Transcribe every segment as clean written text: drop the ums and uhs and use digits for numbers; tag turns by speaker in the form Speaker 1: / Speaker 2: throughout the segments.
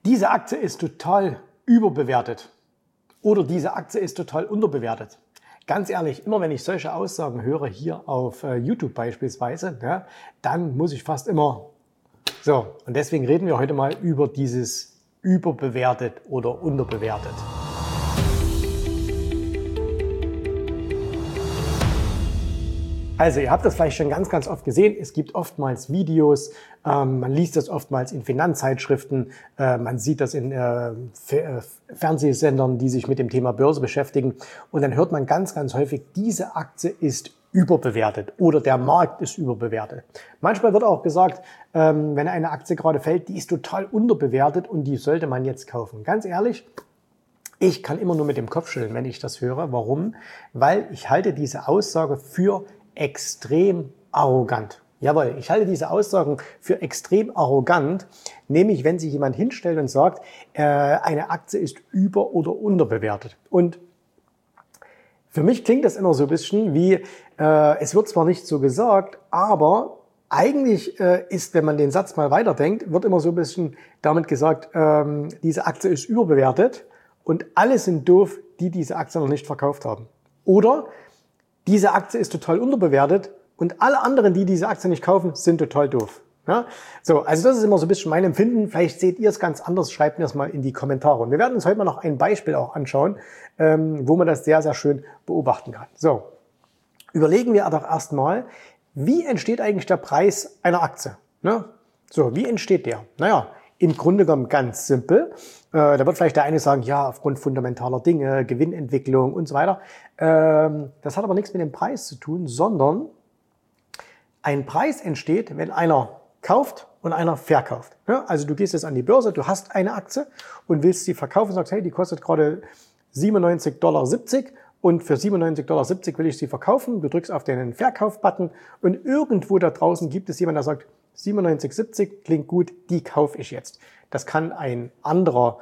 Speaker 1: Diese Aktie ist total überbewertet oder diese Aktie ist total unterbewertet. Ganz ehrlich, immer wenn ich solche Aussagen höre, hier auf YouTube beispielsweise, ja, dann muss ich fast immer so. Und deswegen reden wir heute mal über dieses überbewertet oder unterbewertet. Also ihr habt das vielleicht schon ganz oft gesehen. Es gibt oftmals Videos, man liest das oftmals in Finanzzeitschriften, man sieht das in Fernsehsendern, die sich mit dem Thema Börse beschäftigen. Und dann hört man ganz häufig, diese Aktie ist überbewertet oder der Markt ist überbewertet. Manchmal wird auch gesagt, wenn eine Aktie gerade fällt, die ist total unterbewertet und die sollte man jetzt kaufen. Ganz ehrlich, ich kann immer nur mit dem Kopf schütteln, wenn ich das höre. Warum? Weil ich halte diese Aussage für extrem arrogant. Jawohl, ich halte diese Aussagen für extrem arrogant, nämlich wenn sich jemand hinstellt und sagt, eine Aktie ist über- oder unterbewertet. Und für mich klingt das immer so ein bisschen wie, es wird zwar nicht so gesagt, aber eigentlich ist, wenn man den Satz mal weiterdenkt, wird immer so ein bisschen damit gesagt, diese Aktie ist überbewertet und alle sind doof, die diese Aktie noch nicht verkauft haben. Oder diese Aktie ist total unterbewertet und alle anderen, die diese Aktie nicht kaufen, sind total doof. Ja? So, also das ist immer so ein bisschen mein Empfinden. Vielleicht seht ihr es ganz anders. Schreibt mir das mal in die Kommentare. Und wir werden uns heute mal noch ein Beispiel auch anschauen, wo man das sehr schön beobachten kann. So, überlegen wir doch erstmal, wie entsteht eigentlich der Preis einer Aktie? Ne? So, wie entsteht der? Naja, im Grunde genommen ganz simpel. Da wird vielleicht der eine sagen, ja, aufgrund fundamentaler Dinge, Gewinnentwicklung und so weiter. Das hat aber nichts mit dem Preis zu tun, sondern ein Preis entsteht, wenn einer kauft und einer verkauft. Ja, also du gehst jetzt an die Börse, du hast eine Aktie und willst sie verkaufen und sagst, hey, die kostet gerade 97,70 $ und für 97,70 $ will ich sie verkaufen. Du drückst auf den Verkauf-Button und irgendwo da draußen gibt es jemanden, der sagt, 97,70 klingt gut, die kaufe ich jetzt. Das kann ein anderer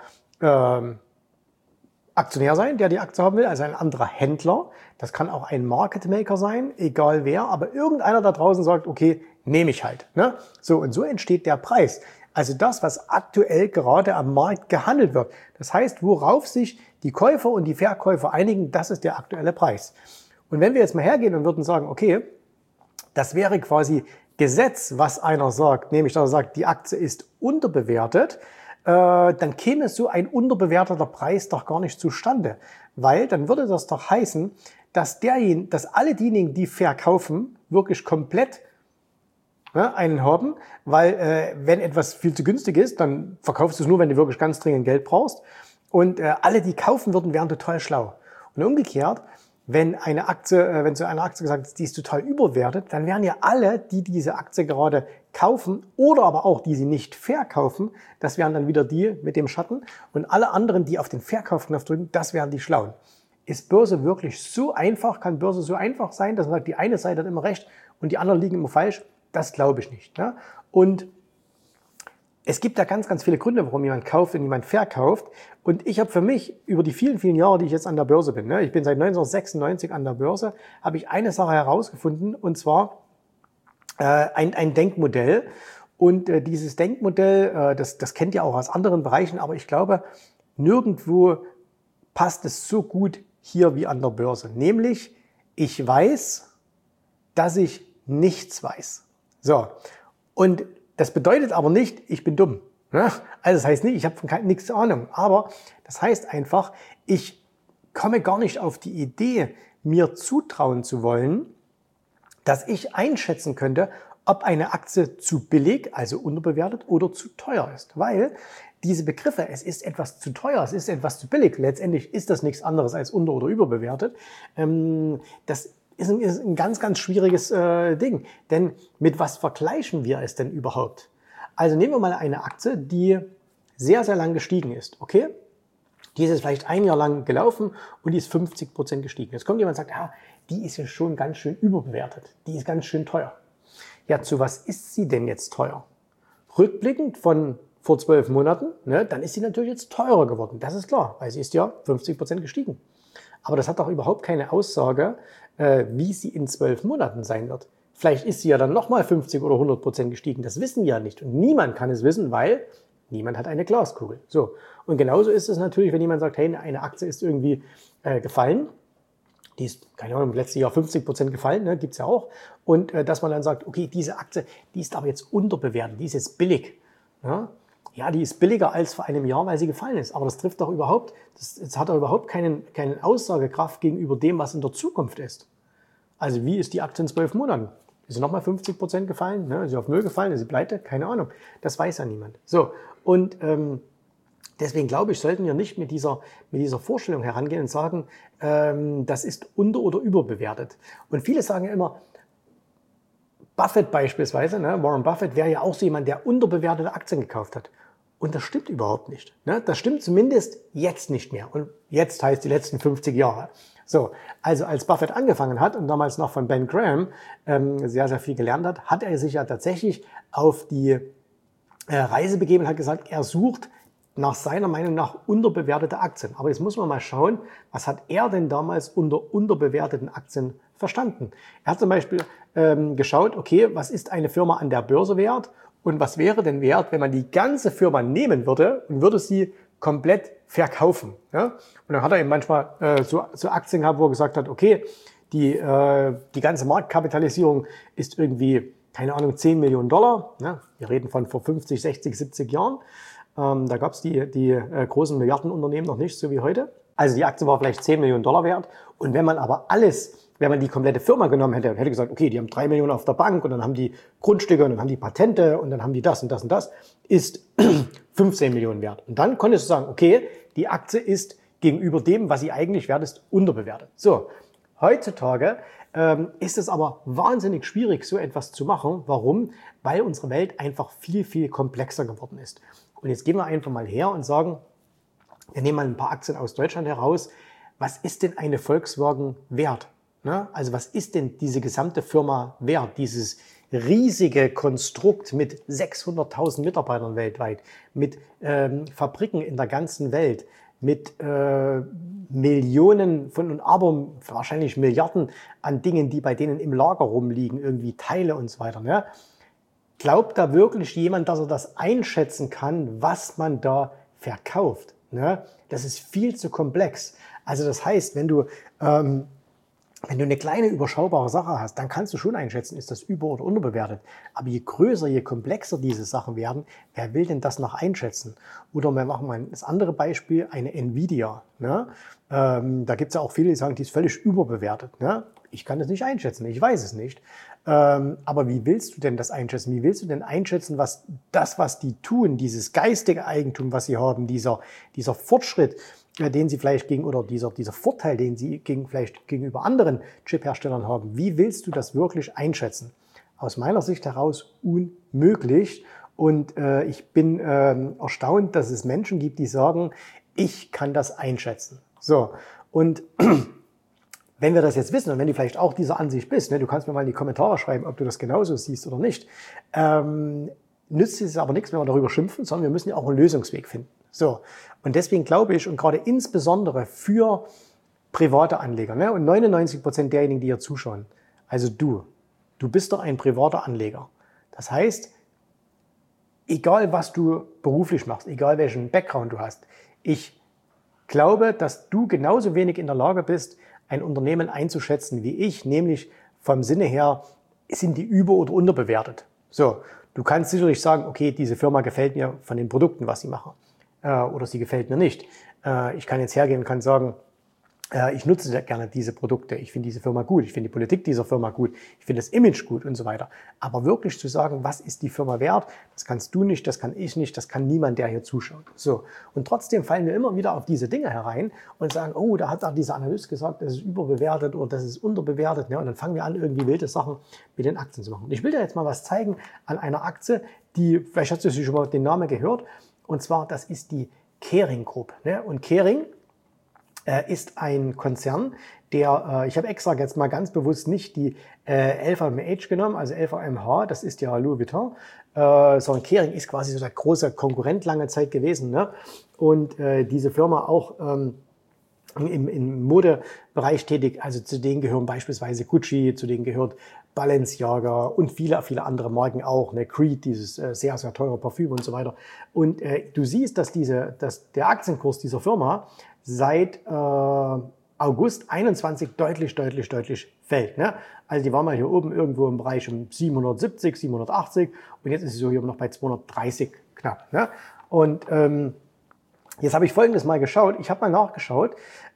Speaker 1: Aktionär sein, der die Aktie haben will, also ein anderer Händler. Das kann auch ein Market Maker sein, egal wer, aber irgendeiner da draußen sagt, okay, nehme ich halt. Ne? So, und so entsteht der Preis. Also das, was aktuell gerade am Markt gehandelt wird. Das heißt, worauf sich die Käufer und die Verkäufer einigen, das ist der aktuelle Preis. Und wenn wir jetzt mal hergehen und würden sagen, okay, das wäre quasi Gesetz, was einer sagt, nämlich dass er sagt, die Aktie ist unterbewertet, dann käme so ein unterbewerteter Preis doch gar nicht zustande. Weil dann würde das doch heißen, dass alle diejenigen, die verkaufen, wirklich komplett einen haben, weil wenn etwas viel zu günstig ist, dann verkaufst du es nur, wenn du wirklich ganz dringend Geld brauchst. Und alle, die kaufen würden, wären total schlau. Und umgekehrt, wenn zu einer Aktie gesagt ist, die ist total überbewertet, dann wären ja alle, die diese Aktie gerade kaufen oder aber auch, die sie nicht verkaufen, das wären dann wieder die mit dem Schatten. Und alle anderen, die auf den Verkaufsknopf drücken, das wären die Schlauen. Ist Börse wirklich so einfach? Kann Börse so einfach sein, dass man sagt, die eine Seite hat immer recht und die anderen liegen immer falsch? Das glaube ich nicht. Ne? Und es gibt da ganz viele Gründe, warum jemand kauft und jemand verkauft. Und ich habe für mich über die vielen Jahre, die ich jetzt an der Börse bin, ich bin seit 1996 an der Börse, habe ich eine Sache herausgefunden, und zwar ein Denkmodell. Und dieses Denkmodell, das kennt ihr auch aus anderen Bereichen, aber ich glaube, nirgendwo passt es so gut hier wie an der Börse. Nämlich, ich weiß, dass ich nichts weiß. So, und das bedeutet aber nicht, ich bin dumm. Also das heißt nicht, ich habe von nichts Ahnung. Aber das heißt einfach, ich komme gar nicht auf die Idee, mir zutrauen zu wollen, dass ich einschätzen könnte, ob eine Aktie zu billig, also unterbewertet, oder zu teuer ist. Weil diese Begriffe, es ist etwas zu teuer, es ist etwas zu billig, letztendlich ist das nichts anderes als unter- oder überbewertet. Das ist ein ganz schwieriges Ding. Denn mit was vergleichen wir es denn überhaupt? Also nehmen wir mal eine Aktie, die sehr lang gestiegen ist, okay? Die ist jetzt vielleicht ein Jahr lang gelaufen und die ist 50% gestiegen. Jetzt kommt jemand und sagt, ja, die ist ja schon ganz schön überbewertet. Die ist ganz schön teuer. Ja, zu was ist sie denn jetzt teuer? Rückblickend von vor 12 Monaten, dann ist sie natürlich jetzt teurer geworden. Das ist klar, weil sie ist ja 50% gestiegen. Aber das hat doch überhaupt keine Aussage, wie sie in 12 Monaten sein wird. Vielleicht ist sie ja dann nochmal 50 oder 100% gestiegen. Das wissen wir ja nicht. Und niemand kann es wissen, weil Niemand hat eine Glaskugel. So. Und genauso ist es natürlich, wenn jemand sagt, hey, eine Aktie ist irgendwie gefallen. Die ist, keine Ahnung, im letzten Jahr 50% gefallen, ne, gibt's ja auch. Und dass man dann sagt, okay, diese Aktie, die ist aber jetzt unterbewertet, die ist jetzt billig. Ja, die ist billiger als vor einem Jahr, weil sie gefallen ist. Aber das trifft doch überhaupt, das hat doch überhaupt keine Aussagekraft gegenüber dem, was in der Zukunft ist. Also wie ist die Aktie in 12 Monaten? Ist sie nochmal 50% gefallen? Ne? Ist sie auf Null gefallen? Ist sie pleite? Keine Ahnung. Das weiß ja niemand. So, und deswegen glaube ich, sollten wir nicht mit dieser Vorstellung herangehen und sagen, das ist unter- oder überbewertet. Und viele sagen ja immer, Buffett beispielsweise, ne, Warren Buffett wäre ja auch so jemand, der unterbewertete Aktien gekauft hat. Und das stimmt überhaupt nicht. Ne? Das stimmt zumindest jetzt nicht mehr. Und jetzt heißt die letzten 50 Jahre. So, also als Buffett angefangen hat und damals noch von Ben Graham sehr, sehr viel gelernt hat, hat er sich ja tatsächlich auf die Reise begeben und hat gesagt, er sucht nach seiner Meinung nach unterbewertete Aktien. Aber jetzt muss man mal schauen, was hat er denn damals unter unterbewerteten Aktien verstanden? Er hat zum Beispiel geschaut, okay, was ist eine Firma an der Börse wert und was wäre denn wert, wenn man die ganze Firma nehmen würde und würde sie komplett verkaufen. Ja? Und dann hat er eben manchmal so Aktien gehabt, wo er gesagt hat, okay, die ganze Marktkapitalisierung ist irgendwie, keine Ahnung, 10 Millionen Dollar. Ja? Wir reden von vor 50, 60, 70 Jahren. Da gab es die großen Milliardenunternehmen noch nicht, so wie heute. Also die Aktie war vielleicht 10 Millionen Dollar wert. Und wenn man aber wenn man die komplette Firma genommen hätte und hätte gesagt, okay, die haben 3 Millionen auf der Bank und dann haben die Grundstücke und dann haben die Patente und dann haben die das und das und das, ist 15 Millionen wert. Und dann konntest du sagen, okay, die Aktie ist gegenüber dem, was sie eigentlich wert ist, unterbewertet. So, heutzutage ist es aber wahnsinnig schwierig, so etwas zu machen. Warum? Weil unsere Welt einfach viel, viel komplexer geworden ist. Und jetzt gehen wir einfach mal her und sagen, wir nehmen mal ein paar Aktien aus Deutschland heraus. Was ist denn eine Volkswagen wert? Ne? Also was ist denn diese gesamte Firma wert? Dieses riesige Konstrukt mit 600.000 Mitarbeitern weltweit, mit Fabriken in der ganzen Welt, mit Millionen aber wahrscheinlich Milliarden an Dingen, die bei denen im Lager rumliegen, irgendwie Teile und so weiter. Ne? Glaubt da wirklich jemand, dass er das einschätzen kann, was man da verkauft? Ne? Das ist viel zu komplex. Also das heißt, wenn du eine kleine überschaubare Sache hast, dann kannst du schon einschätzen, ist das über- oder unterbewertet. Aber je größer, je komplexer diese Sachen werden, wer will denn das noch einschätzen? Oder wir machen mal das andere Beispiel, eine Nvidia. Ne? Da gibt es ja auch viele, die sagen, die ist völlig überbewertet. Ne? Ich kann das nicht einschätzen, ich weiß es nicht. Aber wie willst du denn das einschätzen? Wie willst du denn einschätzen, was die tun, dieses geistige Eigentum, was sie haben, dieser Fortschritt, den sie vielleicht dieser Vorteil, den sie vielleicht gegenüber anderen Chip-Herstellern haben, wie willst du das wirklich einschätzen? Aus meiner Sicht heraus unmöglich. Und ich bin erstaunt, dass es Menschen gibt, die sagen, ich kann das einschätzen. So, und wenn wir das jetzt wissen und wenn du vielleicht auch dieser Ansicht bist, ne, du kannst mir mal in die Kommentare schreiben, ob du das genauso siehst oder nicht, nützt es aber nichts, wenn wir darüber schimpfen, sondern wir müssen ja auch einen Lösungsweg finden. So, und deswegen glaube ich, und gerade insbesondere für private Anleger, ne, und 99% derjenigen, die hier zuschauen, also du bist doch ein privater Anleger. Das heißt, egal was du beruflich machst, egal welchen Background du hast, ich glaube, dass du genauso wenig in der Lage bist, ein Unternehmen einzuschätzen wie ich, nämlich vom Sinne her, sind die über- oder unterbewertet. So, du kannst sicherlich sagen, okay, diese Firma gefällt mir von den Produkten, was sie machen, oder sie gefällt mir nicht. Ich kann jetzt hergehen und kann sagen, ich nutze sehr gerne diese Produkte, ich finde diese Firma gut, ich finde die Politik dieser Firma gut, ich finde das Image gut und so weiter. Aber wirklich zu sagen, was ist die Firma wert, das kannst du nicht, das kann ich nicht, das kann niemand, der hier zuschaut. So. Und trotzdem fallen wir immer wieder auf diese Dinge herein und sagen, oh, da hat dieser Analyst gesagt, das ist überbewertet oder das ist unterbewertet. Ne? Und dann fangen wir an, irgendwie wilde Sachen mit den Aktien zu machen. Und ich will dir jetzt mal was zeigen an einer Aktie, die, vielleicht hast du schon mal den Namen gehört, und zwar, das ist die Kering Group. Ne? Und Kering ist ein Konzern, der, ich habe extra jetzt mal ganz bewusst nicht die LVMH genommen, also LVMH, das ist ja Louis Vuitton, sondern Kering ist quasi so der große Konkurrent lange Zeit gewesen. Ne? Und diese Firma auch im Modebereich tätig, also zu denen gehören beispielsweise Gucci, zu denen gehört Balenciaga und viele, viele andere Marken auch, ne? Creed, dieses sehr, sehr teure Parfüm und so weiter. Und du siehst, dass der Aktienkurs dieser Firma seit August 21 deutlich fällt. Ne? Also die war mal hier oben irgendwo im Bereich um 770, 780 und jetzt ist sie so hier noch bei 230 knapp. Ne? Und jetzt habe ich Folgendes mal geschaut. Ich habe mal nachgeschaut,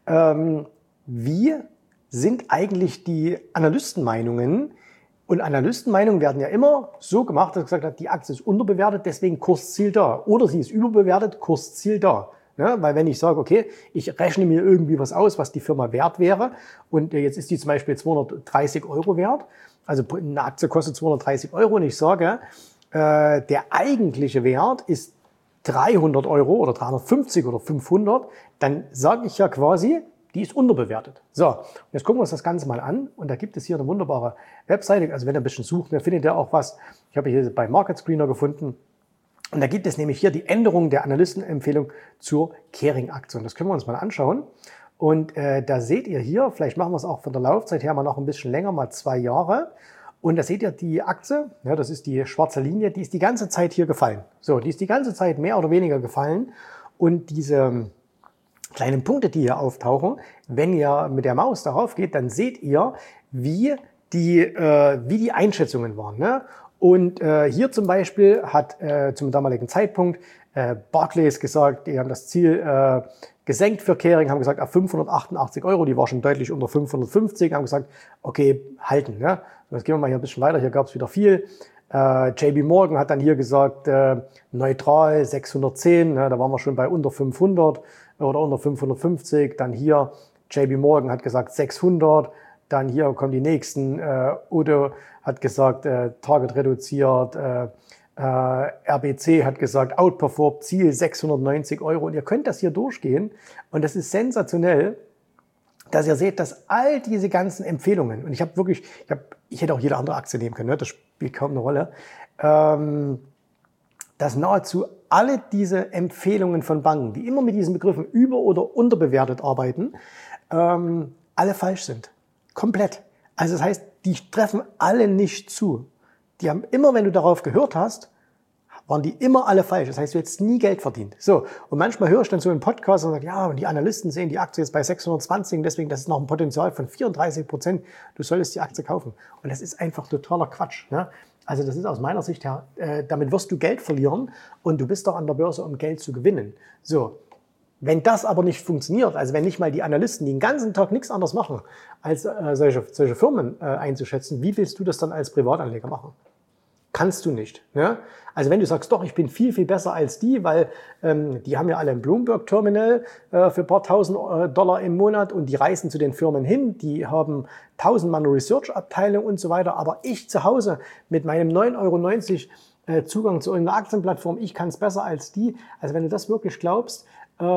Speaker 1: wie sind eigentlich die Analystenmeinungen? Und Analystenmeinungen werden ja immer so gemacht, dass gesagt hat, die Aktie ist unterbewertet, deswegen Kursziel da. Oder sie ist überbewertet, Kursziel da. Ja, weil wenn ich sage, okay, ich rechne mir irgendwie was aus, was die Firma wert wäre und jetzt ist die zum Beispiel 230 € wert, also eine Aktie kostet 230 € und ich sage, der eigentliche Wert ist 300 € oder 350 oder 500, dann sage ich ja quasi, die ist unterbewertet. So, jetzt gucken wir uns das Ganze mal an und da gibt es hier eine wunderbare Webseite, also wenn ihr ein bisschen sucht, dann findet ihr auch was, ich habe hier bei Market Screener gefunden. Und da gibt es nämlich hier die Änderung der Analystenempfehlung zur Kering-Aktie. Und das können wir uns mal anschauen. Und da seht ihr hier, vielleicht machen wir es auch von der Laufzeit her mal noch ein bisschen länger, mal 2 Jahre. Und da seht ihr die Aktie, ja, das ist die schwarze Linie, die ist die ganze Zeit hier gefallen. So, die ist die ganze Zeit mehr oder weniger gefallen. Und diese kleinen Punkte, die hier auftauchen, wenn ihr mit der Maus darauf geht, dann seht ihr, wie die Einschätzungen waren. Ne? Und hier zum Beispiel hat zum damaligen Zeitpunkt Barclays gesagt, die haben das Ziel gesenkt für Kering, haben gesagt, auf 588 €, die war schon deutlich unter 550, haben gesagt, okay, halten. Ne? Jetzt gehen wir mal hier ein bisschen weiter, hier gab es wieder viel. JP Morgan hat dann hier gesagt, neutral 610, ne? Da waren wir schon bei unter 500 oder unter 550. Dann hier JP Morgan hat gesagt 600. Dann hier kommen die nächsten. Udo hat gesagt, Target reduziert. RBC hat gesagt, outperformed, Ziel 690 €. Und ihr könnt das hier durchgehen. Und das ist sensationell, dass ihr seht, dass all diese ganzen Empfehlungen, und ich hätte auch jede andere Aktie nehmen können, ne? Das spielt kaum eine Rolle, dass nahezu alle diese Empfehlungen von Banken, die immer mit diesen Begriffen über- oder unterbewertet arbeiten, alle falsch sind. Komplett. Also das heißt, die treffen alle nicht zu. Die haben immer, wenn du darauf gehört hast, waren die immer alle falsch. Das heißt, du hättest nie Geld verdient. So, und manchmal höre ich dann so einen Podcast und sage, ja, und die Analysten sehen die Aktie jetzt bei 620, deswegen, das ist noch ein Potenzial von 34%. Du solltest die Aktie kaufen. Und das ist einfach totaler Quatsch. Ne? Also das ist aus meiner Sicht her, damit wirst du Geld verlieren und du bist doch an der Börse, um Geld zu gewinnen. So, wenn das aber nicht funktioniert, also wenn nicht mal die Analysten, die den ganzen Tag nichts anderes machen, als solche Firmen einzuschätzen, wie willst du das dann als Privatanleger machen? Kannst du nicht. Ne? Also wenn du sagst, doch, ich bin viel besser als die, weil die haben ja alle ein Bloomberg-Terminal für ein paar tausend $ im Monat und die reisen zu den Firmen hin, die haben 1000 Mann Research-Abteilung und so weiter, aber ich zu Hause mit meinem 9,90 € Zugang zu irgendeiner Aktienplattform, ich kann es besser als die. Also wenn du das wirklich glaubst,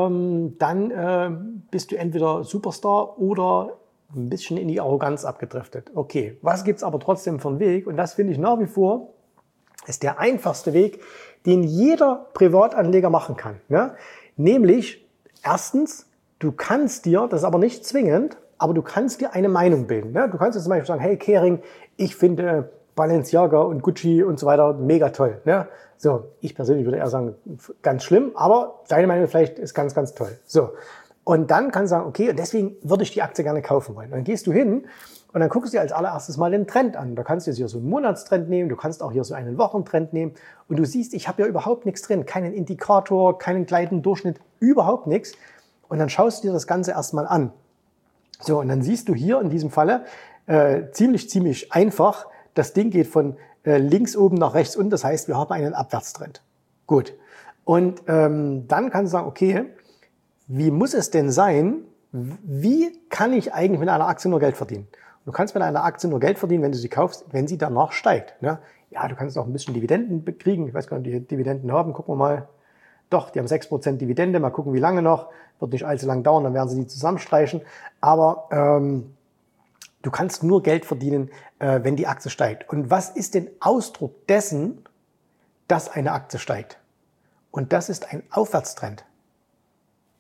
Speaker 1: dann bist du entweder Superstar oder ein bisschen in die Arroganz abgedriftet. Okay, was gibt's aber trotzdem für einen Weg? Und das finde ich nach wie vor ist der einfachste Weg, den jeder Privatanleger machen kann. Ne? Nämlich, erstens, du kannst dir, das ist aber nicht zwingend, aber du kannst dir eine Meinung bilden. Ne? Du kannst jetzt zum Beispiel sagen, hey Kering, ich finde Balenciaga und Gucci und so weiter mega toll. Ne? So, ich persönlich würde eher sagen, ganz schlimm, aber deine Meinung vielleicht ist ganz toll. So, und dann kannst du sagen, okay, und deswegen würde ich die Aktie gerne kaufen wollen. Dann gehst du hin und dann guckst du dir als allererstes mal den Trend an. Da kannst du jetzt hier so einen Monatstrend nehmen, du kannst auch hier so einen Wochentrend nehmen und du siehst, ich habe ja überhaupt nichts drin, keinen Indikator, keinen gleitenden Durchschnitt, überhaupt nichts. Und dann schaust du dir das Ganze erstmal an. So, und dann siehst du hier in diesem Falle ziemlich einfach, das Ding geht von links oben nach rechts unten, das heißt, wir haben einen Abwärtstrend. Gut. Und dann kannst du sagen, okay, wie muss es denn sein, wie kann ich eigentlich mit einer Aktie nur Geld verdienen? Du kannst mit einer Aktie nur Geld verdienen, wenn du sie kaufst, wenn sie danach steigt. Ne? Ja, du kannst auch ein bisschen Dividenden kriegen. Ich weiß gar nicht, ob die Dividenden haben. Gucken wir mal. Doch, die haben 6% Dividende. Mal gucken, wie lange noch. Wird nicht allzu lang dauern, dann werden sie die zusammenstreichen. Aber du kannst nur Geld verdienen, wenn die Aktie steigt. Und was ist denn Ausdruck dessen, dass eine Aktie steigt? Und das ist ein Aufwärtstrend. Ich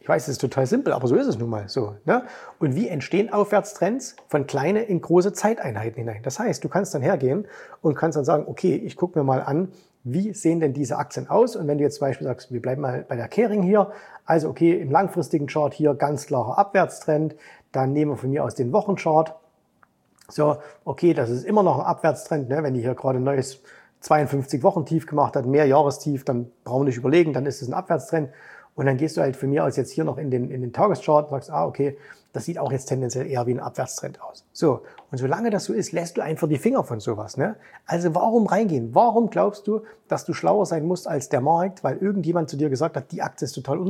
Speaker 1: Ich weiß, es ist total simpel, aber so ist es nun mal so. Ne? Und wie entstehen Aufwärtstrends? Von kleine in große Zeiteinheiten hinein. Das heißt, du kannst dann hergehen und kannst dann sagen, okay, ich gucke mir mal an, wie sehen denn diese Aktien aus? Und wenn du jetzt zum Beispiel sagst, wir bleiben mal bei der Kering hier, also okay, im langfristigen Chart hier ganz klarer Abwärtstrend, dann nehmen wir von mir aus den Wochenchart. So, okay, das ist immer noch ein Abwärtstrend, ne? Wenn die hier gerade ein neues 52-Wochen-Tief gemacht hat, Mehrjahrestief, dann brauchen wir nicht überlegen, dann ist es ein Abwärtstrend. Und dann gehst du halt von mir aus jetzt hier noch in den Tageschart und sagst, okay, das sieht auch jetzt tendenziell eher wie ein Abwärtstrend aus. So, und solange das so ist, lässt du einfach die Finger von sowas. Ne? Also warum reingehen? Warum glaubst du, dass du schlauer sein musst als der Markt, weil irgendjemand zu dir gesagt hat, die Aktie ist total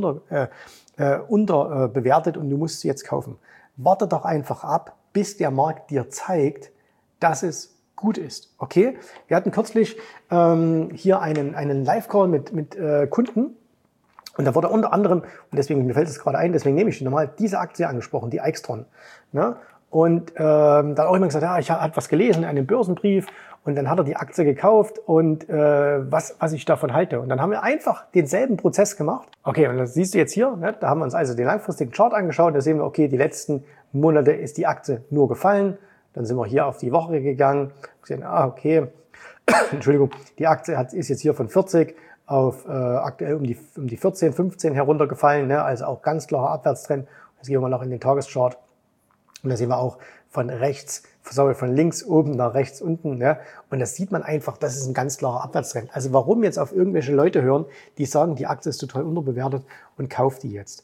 Speaker 1: unterbewertet und du musst sie jetzt kaufen? Warte doch einfach ab, bis der Markt dir zeigt, dass es gut ist. Okay? Wir hatten kürzlich hier einen Live-Call mit Kunden. Und da wurde unter anderem, und deswegen, mir fällt es gerade ein, deswegen nehme ich die nochmal, diese Aktie angesprochen, die Aixtron. Ne? Und da hat auch jemand gesagt, ja, ich habe was gelesen in einem Börsenbrief und dann hat er die Aktie gekauft und was ich davon halte. Und dann haben wir einfach denselben Prozess gemacht. Okay, und das siehst du jetzt hier, ne? Da haben wir uns also den langfristigen Chart angeschaut, da sehen wir, okay, die letzten Monate ist die Aktie nur gefallen. Dann sind wir hier auf die Woche gegangen, gesehen, okay, Entschuldigung, die Aktie ist jetzt hier von 40 auf aktuell um die 14, 15 heruntergefallen, ne? Also auch ganz klarer Abwärtstrend. Jetzt gehen wir mal noch in den Tageschart und da sehen wir auch von links oben nach rechts unten, ne? Und das sieht man einfach, das ist ein ganz klarer Abwärtstrend. Also warum jetzt auf irgendwelche Leute hören, die sagen, die Aktie ist total unterbewertet und kauft die jetzt?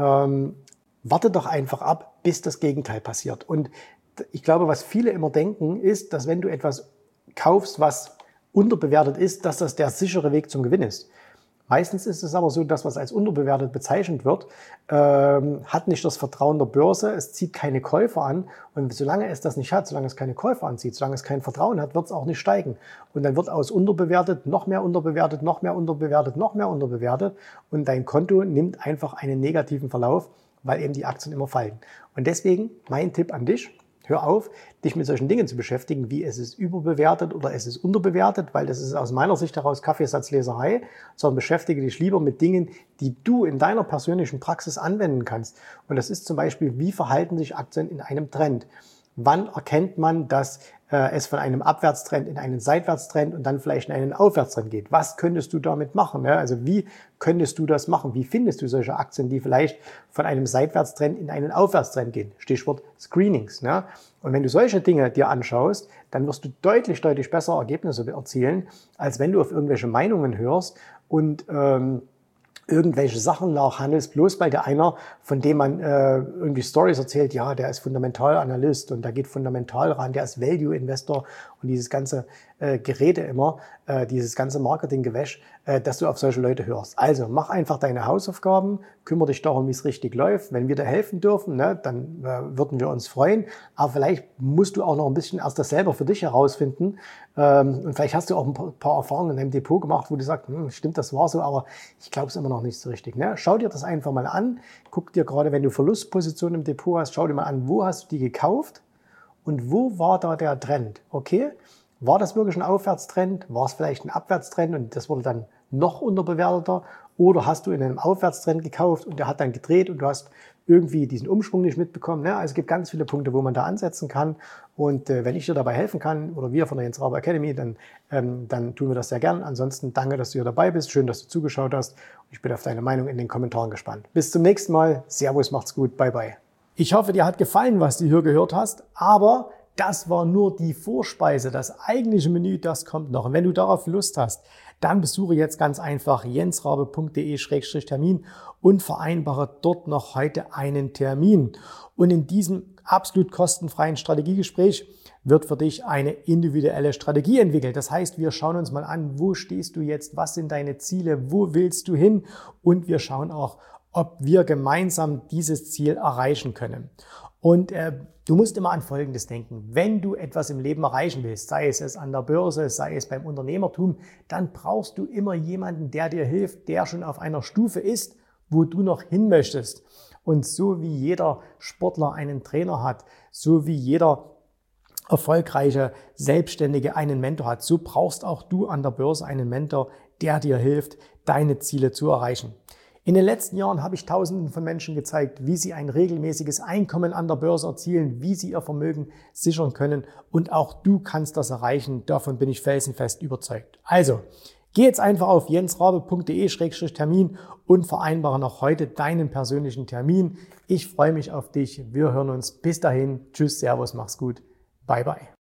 Speaker 1: Warte doch einfach ab, bis das Gegenteil passiert. Und ich glaube, was viele immer denken, ist, dass wenn du etwas kaufst, was unterbewertet ist, dass das der sichere Weg zum Gewinn ist. Meistens ist es aber so, dass was als unterbewertet bezeichnet wird, hat nicht das Vertrauen der Börse, es zieht keine Käufer an und solange es das nicht hat, solange es keine Käufer anzieht, solange es kein Vertrauen hat, wird es auch nicht steigen. Und dann wird aus unterbewertet noch mehr unterbewertet, noch mehr unterbewertet, noch mehr unterbewertet und dein Konto nimmt einfach einen negativen Verlauf, weil eben die Aktien immer fallen. Und deswegen mein Tipp an dich, hör auf, dich mit solchen Dingen zu beschäftigen, wie es ist überbewertet oder es ist unterbewertet, weil das ist aus meiner Sicht heraus Kaffeesatzleserei, sondern beschäftige dich lieber mit Dingen, die du in deiner persönlichen Praxis anwenden kannst. Und das ist zum Beispiel, wie verhalten sich Aktien in einem Trend? Wann erkennt man, dass es von einem Abwärtstrend in einen Seitwärtstrend und dann vielleicht in einen Aufwärtstrend geht? Was könntest du damit machen? Ja, also wie könntest du das machen? Wie findest du solche Aktien, die vielleicht von einem Seitwärtstrend in einen Aufwärtstrend gehen? Stichwort Screenings. Ne? Und wenn du solche Dinge dir anschaust, dann wirst du deutlich, deutlich bessere Ergebnisse erzielen, als wenn du auf irgendwelche Meinungen hörst und irgendwelche Sachen nachhandelst, bloß weil der einer, von dem man irgendwie Stories erzählt, ja, der ist Fundamentalanalyst und der geht fundamental ran, der ist Value-Investor und dieses ganze Gerede immer, dieses ganze Marketinggewäsch, dass du auf solche Leute hörst. Also mach einfach deine Hausaufgaben, kümmere dich darum, wie es richtig läuft. Wenn wir dir helfen dürfen, ne, dann würden wir uns freuen. Aber vielleicht musst du auch noch ein bisschen erst das selber für dich herausfinden. Und vielleicht hast du auch ein paar Erfahrungen in deinem Depot gemacht, wo du sagst, stimmt, das war so, aber ich glaube es immer noch nicht so richtig. Ne? Schau dir das einfach mal an. Guck dir gerade, wenn du Verlustpositionen im Depot hast, schau dir mal an, wo hast du die gekauft und wo war da der Trend? Okay? War das wirklich ein Aufwärtstrend? War es vielleicht ein Abwärtstrend und das wurde dann noch unterbewerteter? Oder hast du in einem Aufwärtstrend gekauft und der hat dann gedreht und du hast irgendwie diesen Umschwung nicht mitbekommen? Ne? Also es gibt ganz viele Punkte, wo man da ansetzen kann. Und wenn ich dir dabei helfen kann oder wir von der Jens Rabe Academy, dann tun wir das sehr gern. Ansonsten danke, dass du hier dabei bist. Schön, dass du zugeschaut hast. Ich bin auf deine Meinung in den Kommentaren gespannt. Bis zum nächsten Mal. Servus, macht's gut. Bye, bye. Ich hoffe, dir hat gefallen, was du hier gehört hast. Aber das war nur die Vorspeise. Das eigentliche Menü, das kommt noch. Und wenn du darauf Lust hast, dann besuche jetzt ganz einfach jensrabe.de/Termin und vereinbare dort noch heute einen Termin. Und in diesem absolut kostenfreien Strategiegespräch wird für dich eine individuelle Strategie entwickelt. Das heißt, wir schauen uns mal an, wo stehst du jetzt, was sind deine Ziele, wo willst du hin? Und wir schauen auch, ob wir gemeinsam dieses Ziel erreichen können. Und du musst immer an Folgendes denken. Wenn du etwas im Leben erreichen willst, sei es an der Börse, sei es beim Unternehmertum, dann brauchst du immer jemanden, der dir hilft, der schon auf einer Stufe ist, wo du noch hin möchtest. Und so wie jeder Sportler einen Trainer hat, so wie jeder erfolgreiche Selbstständige einen Mentor hat, so brauchst auch du an der Börse einen Mentor, der dir hilft, deine Ziele zu erreichen. In den letzten Jahren habe ich Tausenden von Menschen gezeigt, wie sie ein regelmäßiges Einkommen an der Börse erzielen, wie sie ihr Vermögen sichern können und auch du kannst das erreichen. Davon bin ich felsenfest überzeugt. Also, geh jetzt einfach auf jensrabe.de/termin und vereinbare noch heute deinen persönlichen Termin. Ich freue mich auf dich. Wir hören uns. Bis dahin. Tschüss, Servus, mach's gut. Bye, bye.